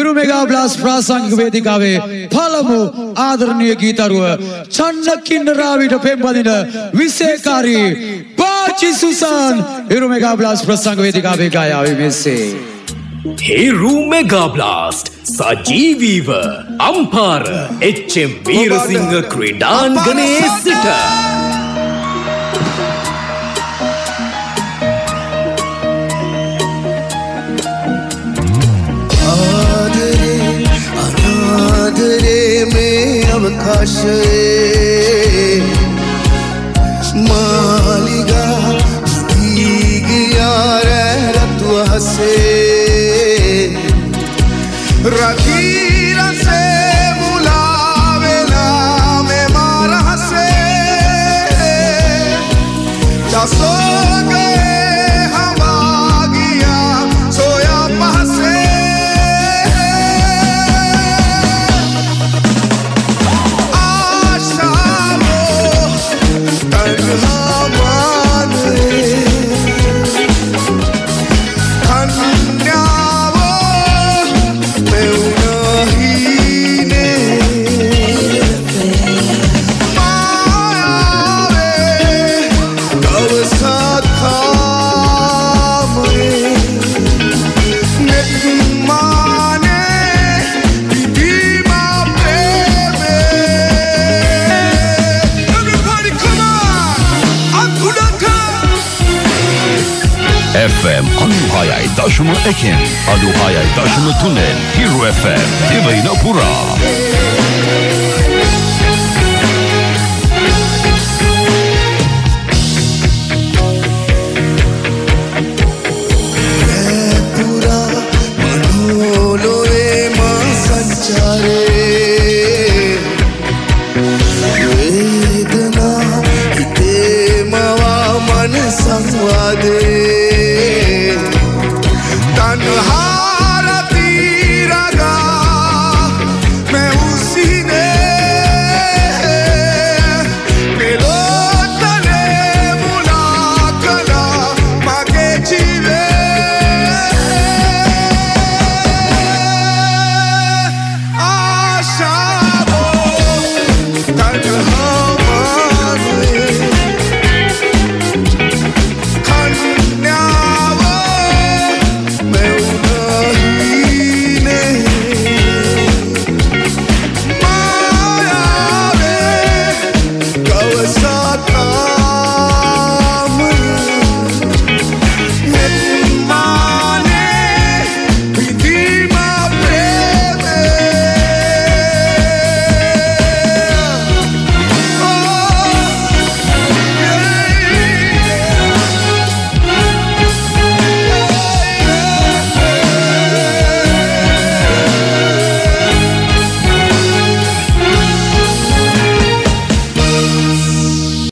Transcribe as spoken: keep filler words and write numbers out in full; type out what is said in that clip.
හිරු mega blast ප්‍රාසංගික වේදිකාවේ පළමු ආදරණීය ගීතරුව චන්නකින්නරාවිට පෙම්වදින විශේෂකාරී පාචි සුසන් හිරු mega blast ප්‍රසංග වේදිකාවේ ගායාවේ මෙසේ හිරු මෙගා බ්ලාස්ට් සජීවීව අම්පාර එච් එම් වීරසිංහ ක්‍රීඩාංගණයේ සිට अवकाश मालिगा गया रतु हसे रखीरा से बुलावेला में मारा हसे सो गए हम आ गया सोया पहसे F M අනුහයයි දශම එකෙන් අනුහයයි දශම තුනෙන් Hero F M දිවයින පුරා